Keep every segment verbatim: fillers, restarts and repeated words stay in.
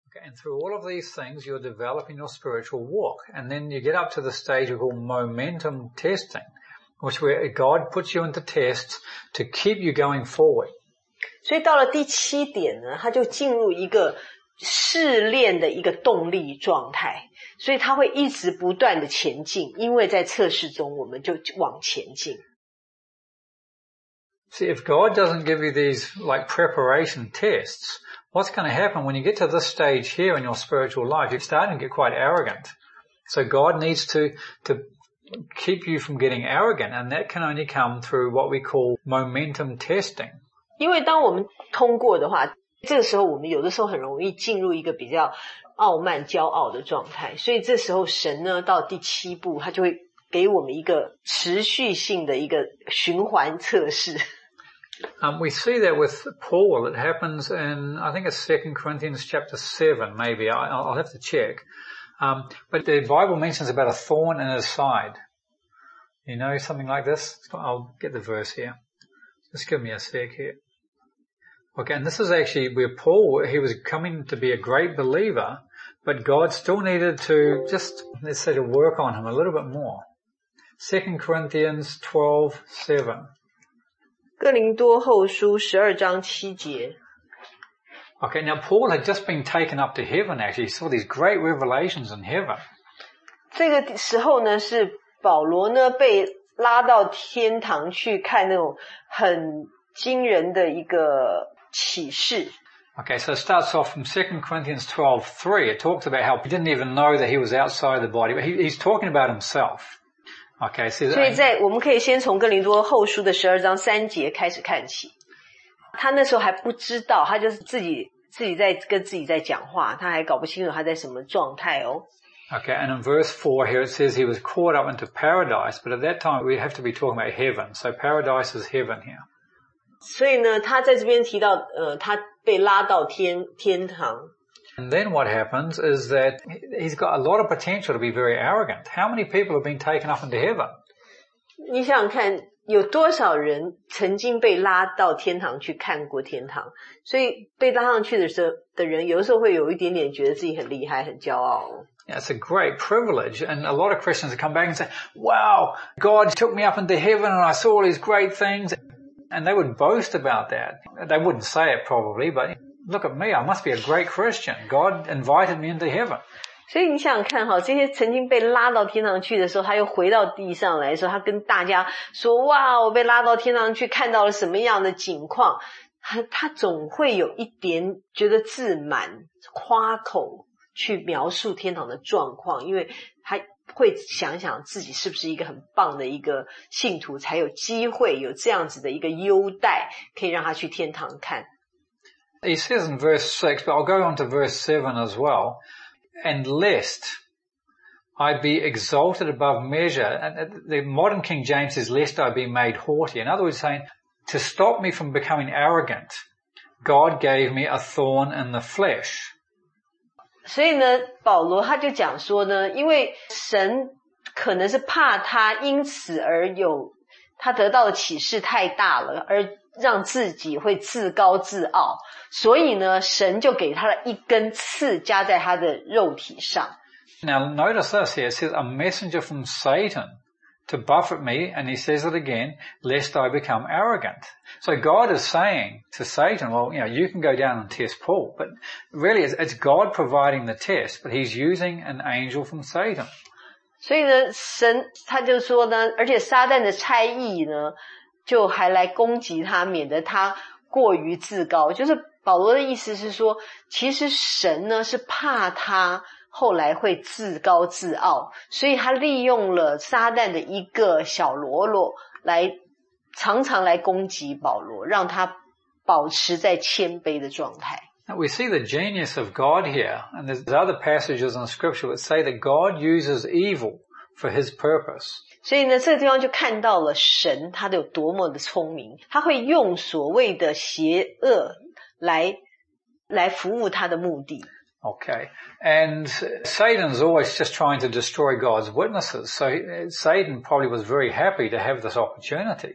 And through all of these things, you're developing your spiritual walk. And then you get up to the stage we call momentum testing, which where God puts you into tests to keep you going forward. 所以到了第七点呢，他就进入一个试炼的一个动力状态，所以他会一直不断的前进，因为在测试中我们就往前进。 See, if God doesn't give you these like preparation tests, what's going to happen when you get to this stage here in your spiritual life, you're starting to get quite arrogant. So God needs to, to keep you from getting arrogant, and that can only come through what we call momentum testing. 因为当我们通过的话，这个时候我们有的时候很容易进入一个比较傲慢骄傲的状态，所以这时候神呢到第七步他就会给我们一个持续性的一个循环测试。 Um, we see that with Paul. It happens in, I think it's Second Corinthians chapter seven, maybe. I, I'll have to check. Um, but the Bible mentions about a thorn in his side. You know something like this? I'll get the verse here. Just give me a sec here. Okay, and this is actually where Paul, he was coming to be a great believer, but God still needed to just, let's say, to work on him a little bit more. Second Corinthians twelve seven. 哥林多后书十二章七节。 Okay, now Paul had just been taken up to heaven actually. He saw these great revelations in heaven. 这个时候呢是保罗呢被拉到天堂去看那种很惊人的一个启示。 Okay, so it starts off from Second Corinthians twelve three. It talks about how he didn't even know that he was outside the body, but he, he's talking about himself.Okay, so 所以在我们可以先从哥林多后书的十二章三节开始看起。他那时候还不知道，他就是自己自己在跟自己在讲话，他还搞不清楚他在什么状态哦。 Okay, and in verse four here it says he was caught up into paradise, but at that time we have to be talking about heaven. So paradise is heaven here. 所以呢，他在这边提到，呃，他被拉到天天堂。 And then what happens is that he's got a lot of potential to be very arrogant. How many people have been taken up into heaven? 你想想看，有多少人曾经被拉到天堂去看过天堂？所以被拉上去的时候的人，有的时候会有一点点觉得自己很厉害、很骄傲。 Yeah, it's a great privilege, and a lot of Christians come back and say, "Wow, God took me up into heaven, and I saw all these great things," and they would boast about that. They wouldn't say it probably, but.Look at me, I must be a great Christian. God invited me into heaven. 所以你想想看哈，这些曾经被拉到天堂去的时候，他又回到地上来的时候，他跟大家说，哇，我被拉到天堂去，看到了什么样的景况，他他总会有一点觉得自满，夸口去描述天堂的状况，因为他会想想自己是不是一个很棒的一个信徒，才有机会有这样子的一个优待，可以让他去天堂看。 He says in verse six, but I'll go on to verse seven as well, and lest I be exalted above measure. And the modern King James says, lest I be made haughty. In other words, saying, to stop me from becoming arrogant, God gave me a thorn in the flesh. 所以呢，保罗他就讲说呢，因为神可能是怕他因此而有他得到的启示太大了，而让自己会自高自傲，所以呢，神就给他了一根刺加在他的肉体上。 Now notice this here, it says a messenger from Satan to buffet me, and he says it again, lest I become arrogant. So God is saying to Satan, well, you know, you can go down and test Paul, but really it's, it's God providing the test, but he's using an angel from Satan. 所以呢，神他就说呢，而且撒旦的差役呢，就还来攻击他，免得他过于自高。就是保罗的意思是说，其实神呢是怕他后来会自高自傲，所以他利用了撒旦的一个小喽啰来常常来攻击保罗，让他保持在谦卑的状态。 We see the genius of God here, and there's other passages in Scripture that say that God uses evil for His purpose. 所以呢，这个地方就看到了神他的有多么的聪明，他会用所谓的邪恶来来服务他的目的。 Okay, and Satan's always just trying to destroy God's witnesses. So Satan probably was very happy to have this opportunity.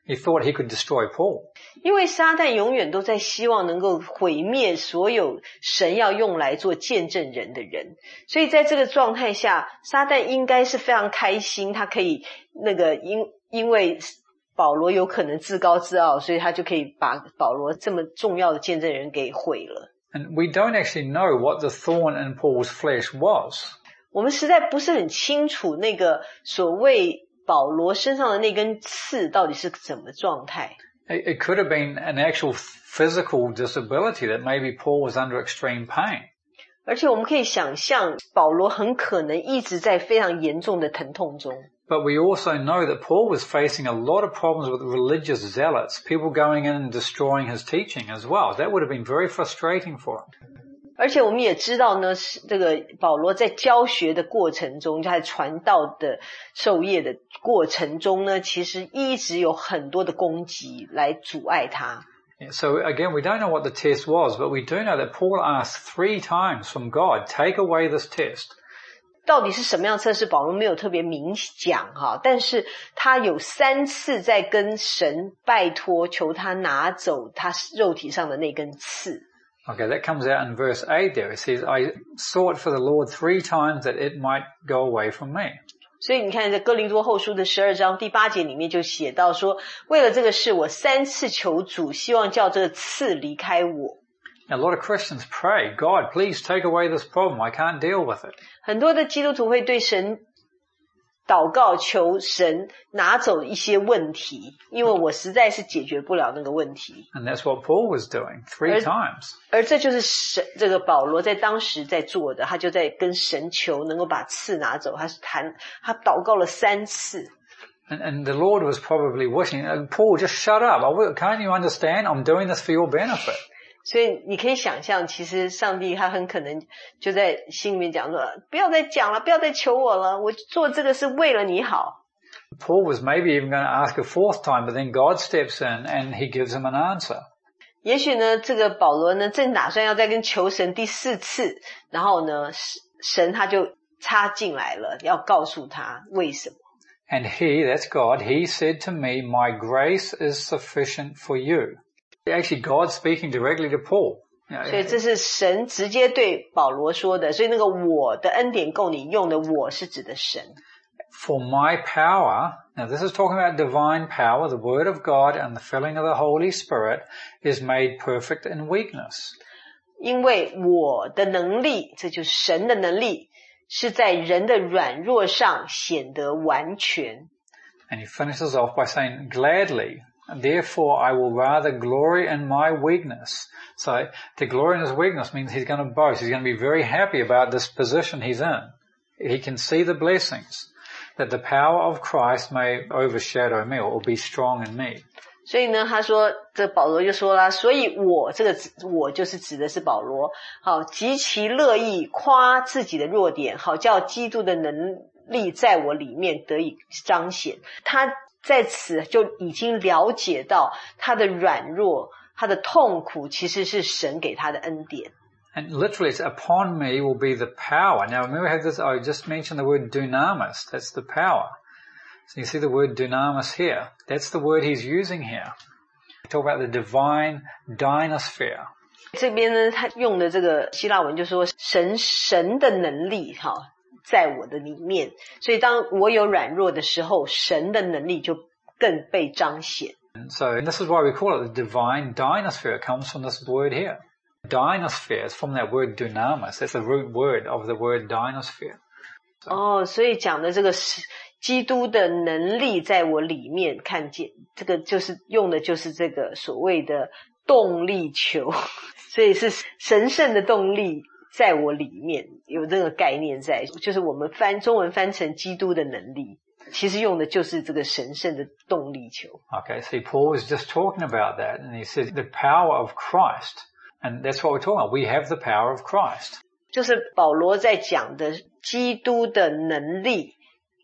He thought he could destroy Paul. 因为撒旦永远都在希望能够毁灭所有神要用来做见证人的人，所以在这个状态下，撒旦应该是非常开心，他可以那个因因为保罗有可能自高自傲，所以他就可以把保罗这么重要的见证人给毁了。 And we don't actually know what the thorn in Paul's flesh was. 我们实在不是很清楚那个所谓保罗身上的那根刺到底是怎么状态。 It, it could have been an actual physical disability that maybe Paul was under extreme pain. 而且我们可以想象保罗很可能一直在非常严重的疼痛中。 But we also know that Paul was facing a lot of problems with religious zealots, people going in and destroying his teaching as well. That would have been very frustrating for him. 而且我们也知道呢，这个保罗在教学的过程中，在传道的授业的过程中呢，其实一直有很多的攻击来阻碍他。 Yeah, so again, we don't know what the test was, but we do know that Paul asked three times from God, take away this test. 到底是什么样的测试，保罗没有特别明讲哈，但是他有三次在跟神拜托，求他拿走他肉体上的那根刺。 Okay, that comes out in verse eight there. It says, I sought for the Lord three times that it might go away from me. 所以你看在哥林多后书的十二章第八节里面就写到说，为了这个事我三次求主，希望叫这个刺离开我。 Now, a lot of Christians pray, God, please take away this problem. I can't deal with it. 很多的基督徒会对神祷告，求神拿走一些问题，因为我实在是解决不了那个问题。 And that's what Paul was doing three 而, times. 而这就是神这个保罗在当时在做的，他就在跟神求能够把刺拿走，他是谈他祷告了三次。 And, and the Lord was probably wishing, Paul, just shut up. Can't you understand? I'm doing this for your benefit. 所以你可以想象，其实上帝他很可能就在心里面讲说，不要再讲了，不要再求我了，我做这个是为了你好。 Paul was maybe even going to ask a fourth time, but then God steps in and he gives him an answer. 也许呢，这个保罗呢正打算要再跟求神第四次，然后呢，神他就插进来了，要告诉他为什么。 And he, that's God, he said to me, my grace is sufficient for you. Actually, God speaking directly to Paul. 所以这是神直接对保罗说的，所以那个我的恩典够你用的我是指的神。 For my power, now this is talking about divine power, the word of God and the filling of the Holy Spirit is made perfect in weakness. 因为我的能力，这就是神的能力，是在人的软弱上显得完全。 And he finishes off by saying, gladly.Therefore, I will rather glory in my weakness. So, to glory in his weakness means he's going to boast. He's going to be very happy about this position he's in. He can see the blessings, that the power of Christ may overshadow me or be strong in me. 所以呢，他说，这保罗就说啦，所以我这个我就是指的是保罗，好，极其乐意夸自己的弱点，好叫基督的能力在我里面得以彰显。他在此就已经了解到他的软弱，他的痛苦其实是神给他的恩典。 And literally it's upon me will be the power. Now remember how this, I just mentioned the word dunamis. That's the power. So you see the word dunamis here. That's the word he's using here. Talk about the divine dynasphere. 这边呢，他用的这个希腊文就说神神的能力哈。在我的里面，所以当我有软弱的时候，神的能力就更被彰显。 So this is why we call it the divine dynasphere. It comes from this word here. Dynasphere is from that word dunamis. That's the root word of the word dynasphere. So. 哦，所以讲的这个是基督的能力在我里面看见，这个就是用的就是这个所谓的动力球，所以是神圣的动力。在我里面有这个概念在，就是我们翻中文翻成基督的能力，其实用的就是这个神圣的动力球。 Okay, see, Paul was just talking about that, and he said the power of Christ, and that's what we're talking about. We have the power of Christ. 就是保罗在讲的基督的能力。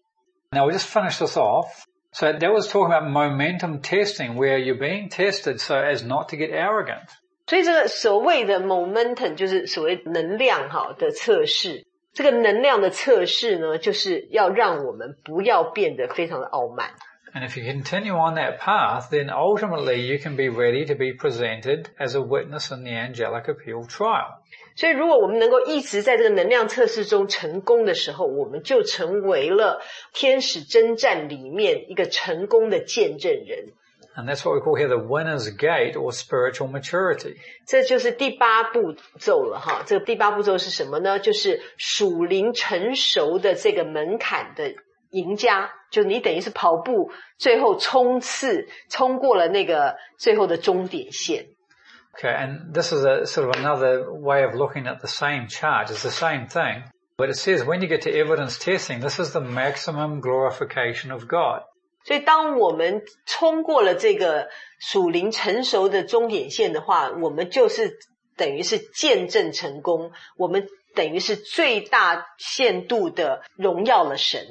Now we'll just finish this off. So that was talking about momentum testing, where you're being tested so as not to get arrogant. 所以这个所谓的 momentum 就是所谓能量哈的测试，这个能量的测试呢，就是要让我们不要变得非常的傲慢。 And if you continue on that path, then ultimately you can be ready to be presented as a witness in the angelic appeal trial. 所以如果我们能够一直在这个能量测试中成功的时候，我们就成为了天使征战里面一个成功的见证人。 And that's what we call here the winner's gate or spiritual maturity. 这就是第八步骤了哈。这个第八步骤是什么呢？就是属灵成熟的这个门槛的赢家，就你等于是跑步最后冲刺冲过了那个最后的终点线。 Okay, and this is a sort of another way of looking at the same chart. It's the same thing, but it says when you get to evidence testing, this is the maximum glorification of God. 所以当我们冲过了这个属灵成熟的终点线的话，我们就是等于是见证成功，我们等于是最大限度的荣耀了神。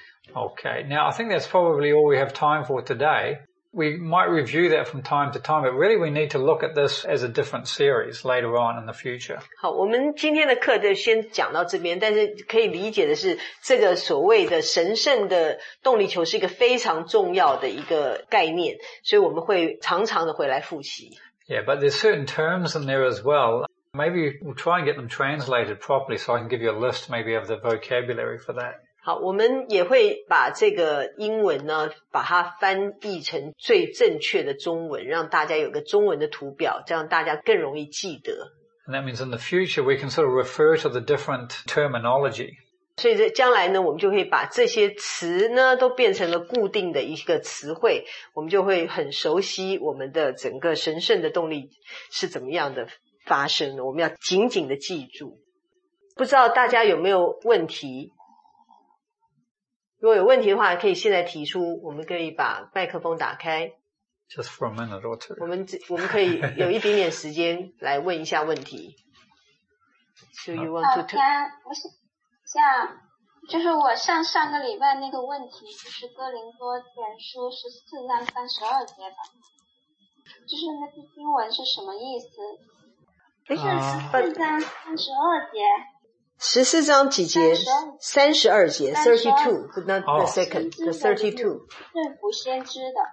Okay, now I think that's probably all we have time for today. We might review that from time to time, but really we need to look at this as a different series later on in the future. 好，我们今天的课就先讲到这边，但是可以理解的是，这个所谓的神圣的动力球是一个非常重要的一个概念，所以我们会常常的回来复习。 Yeah, but there's certain terms in there as well. Maybe we'll try and get them translated properly so I can give you a list maybe of the vocabulary for that. 好，我们也会把这个英文呢，把它翻译成最正确的中文，让大家有个中文的图表，这样大家更容易记得。 And that means in the future we can sort of refer to the different terminology. 所以将来呢，我们就会把这些词呢都变成了固定的一个词汇，我们就会很熟悉我们的整个神圣的动力是怎么样的发生的，我们要紧紧的记住。不知道大家有没有问题？如果有问题的话，可以现在提出，我们可以把麦克风打开。 Just for a minute or two. 我们我们可以有一点点时间来问一下问题。So you want to? 好，我想，就是我上上个礼拜那个问题，就是哥林多前书十四章三十二节吧，就是那句经文是什么意思？不是十四章三十二节。 十四章几节？三十二节 ，thirty-two, but not the second, the thirty-two. 是不先知的。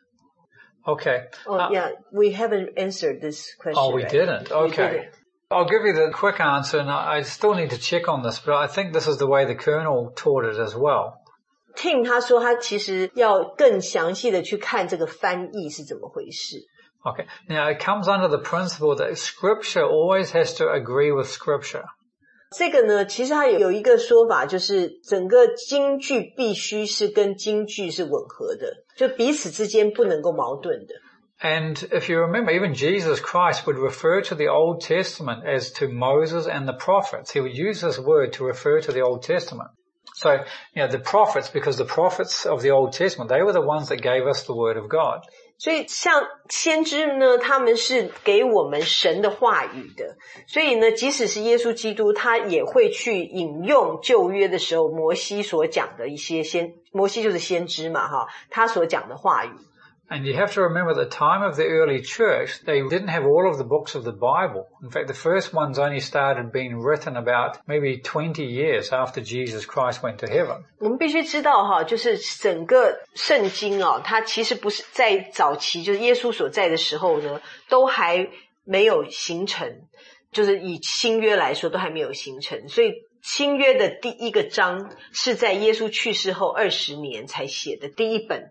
Okay. Oh, uh, yeah, we haven't answered this question. Oh, we right? didn't. Okay. We didn't. I'll give you the quick answer, and I still need to check on this, but I think this is the way the Colonel taught it as well. Tim 他说他其实要更详细的去看这个翻译是怎么回事。 Okay. Now, it comes under the principle that Scripture always has to agree with Scripture. 这个呢，其实它有一个说法，就是整个经句必须是跟经句是吻合的，就彼此之间不能够矛盾的。 And if you remember, even Jesus Christ would refer to the Old Testament as to Moses and the prophets. He would use this word to refer to the Old Testament. So, you know, the prophets, because the prophets of the Old Testament, they were the ones that gave us the Word of God. 所以像先知呢，他们是给我们神的话语的，所以呢，即使是耶稣基督，他也会去引用旧约的时候摩西所讲的一些先，摩西就是先知嘛，哈，他所讲的话语。 And you have to remember the time of the early church, they didn't have all of the books of the Bible. In fact, the first ones only started being written about maybe twenty years after Jesus Christ went to heaven. 我们必须知道哈，就是整个圣经啊，它其实不是在早期，就是耶稣所在的时候呢，都还没有形成，就是以新约来说都还没有形成，所以新约的第一个章是在耶稣去世后二十年才写的第一本。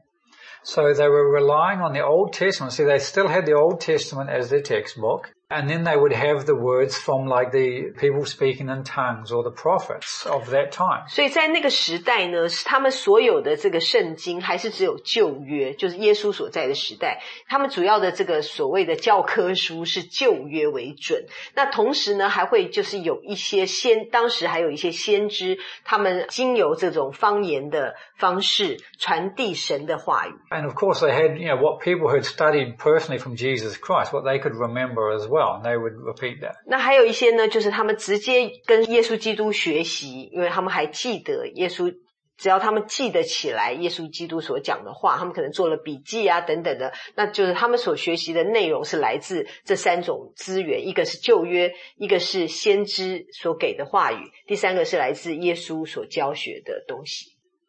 So they were relying on the Old Testament. See, they still had the Old Testament as their textbook. And then they would have the words from like the people speaking in tongues or the prophets of that time. 所以在那个时代呢，他们所有的这个圣经还是只有旧约，就是耶稣所在的时代。他们主要的这个所谓的教科书是旧约为准。那同时呢，还会就是有一些先，当时还有一些先知，他们经由这种方言的方式传递神的话语。 And of course they had, you know, what people had studied personally from Jesus Christ, what they could remember as well. And they would repeat that. 那还有一些呢，就是他们直接跟耶稣基督学习，因为他们还记得耶稣，只要他们记得起来耶稣基督所讲的话，他们可能做了笔记啊等等的，那就是他们所学习的内容是来自这三种资源，一个是旧约，一个是先知所给的话语，第三个是来自耶稣所教学的东西。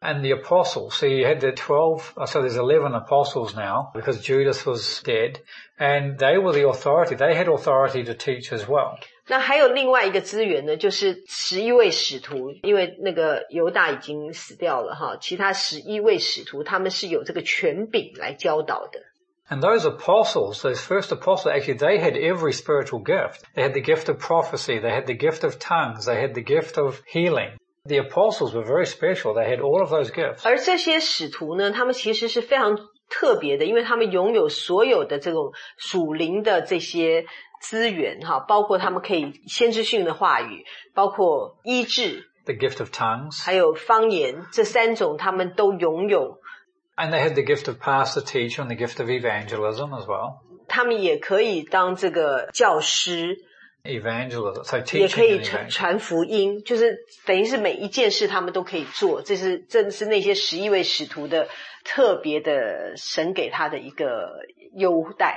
And the apostles, so you had the twelve, so there's eleven apostles now, because Judas was dead, and they were the authority, they had authority to teach as well. 那还有另外一个资源呢，就是十一位使徒，因为那个犹大已经死掉了哈，其他十一位使徒他们是有这个权柄来教导的。 And those apostles, those first apostles, actually they had every spiritual gift. They had the gift of prophecy, they had the gift of tongues, they had the gift of healing.The apostles were very special. They had all of those gifts. 而这些使徒呢，他们其实是非常特别的，因为他们拥有所有的这种属灵的这些资源哈，包括他们可以先知性的话语，包括医治 The gift of tongues. 还有方言，这三种他们都拥有。 And they had the gift of pastor teacher and the gift of evangelism as well. 他们也可以当这个教师。 Evangelism, so teaching 也可以 and 传传福音，就是等于是每一件事他们都可以做，这是正是那些十一位使徒的特别的神给他的一个优待。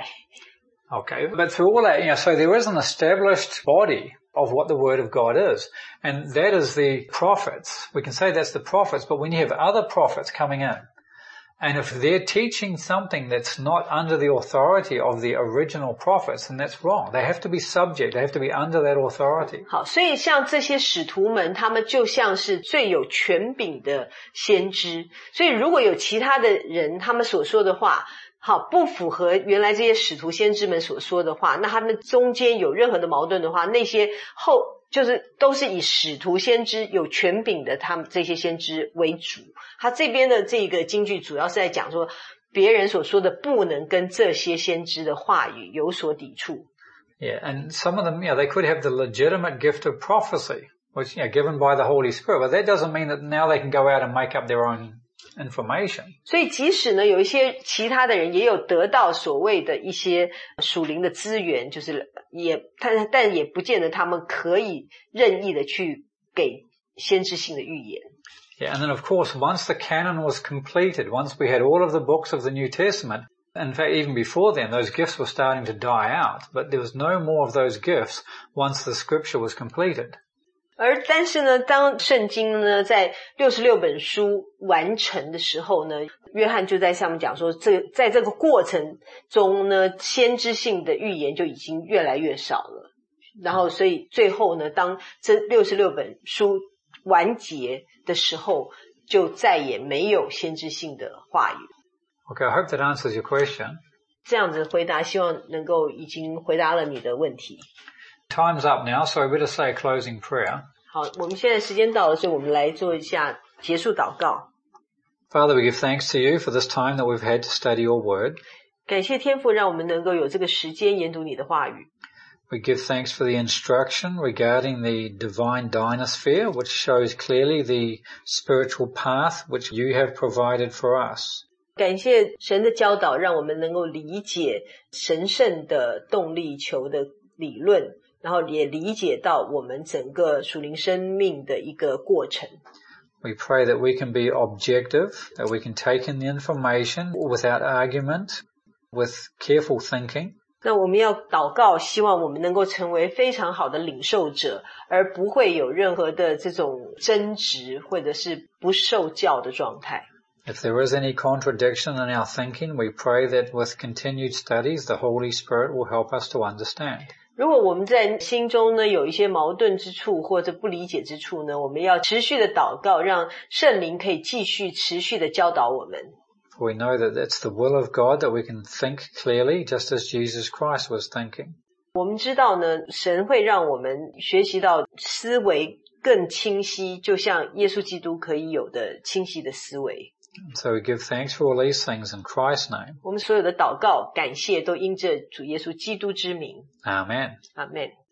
Okay, but through all that, you know, so there is an established body of what the Word of God is, and that is the prophets. We can say that's the prophets, but when you have other prophets coming in, and if they're teaching something that's not under the authority of the original prophets, then that's wrong. They have to be subject. They have to be under that authority. 好，所以像这些使徒们，他们就像是最有权柄的先知。所以如果有其他的人，他们所说的话，好，不符合原来这些使徒先知们所说的话，那他们中间有任何的矛盾的话，那些后就是都是以使徒先知有权柄的他们这些先知为主。他这边的这个经句主要是在讲说，别人所说的不能跟这些先知的话语有所抵触。 Yeah, and some of them, you know, they could have the legitimate gift of prophecy, which, you know, given by the Holy Spirit, but that doesn't mean that now they can go out and make up their own information. 所以即使呢有一些其他的人也有得到所谓的一些属灵的资源，就是也但但也不见得他们可以任意的去给先知性的预言。 Yeah, and then of course once the canon was completed, once we had all of the books of the New Testament, in fact even before then those gifts were starting to die out, but there was no more of those gifts once the scripture was completed. 而但是呢，当圣经呢在六十六本书完成的时候呢，约翰就在上面讲说，这在这个过程中呢，先知性的预言就已经越来越少了。然后所以最后呢，当这六十六本书完结的时候，就再也没有先知性的话语。 Okay, I hope that answers your question. 这样子回答，希望能够已经回答了你的问题。 Time's up now, so I better say a closing prayer. 好，我们现在时间到了，所以我们来做一下结束祷告。 Father, we give thanks to you for this time that we've had to study your word. 感谢天父，让我们能够有这个时间研读你的话语。 We give thanks for the instruction regarding the divine dynasphere, which shows clearly the spiritual path which you have provided for us. 感谢神的教导，让我们能够理解神圣的动力球的理论，然后也理解到我们整个属灵生命的一个过程。 We pray that we can be objective, that we can take in the information without argument, with careful thinking. 那我们要祷告，希望我们能够成为非常好的领受者，而不会有任何的这种争执或者是不受教的状态。 If there is any contradiction in our thinking, we pray that with continued studies, the Holy Spirit will help us to understand. 如果我们在心中呢有一些矛盾之处或者不理解之处呢，我们要持续的祷告，让圣灵可以继续持续的教导我们。 We know that it's the will of God that we can think clearly, just as Jesus Christ was thinking. 我们知道呢，神会让我们学习到思维更清晰，就像耶稣基督可以有的清晰的思维。 So we give thanks for all these things in Christ's name. 我们所有的祷告、感谢都因着主耶稣基督之名。 Amen. Amen.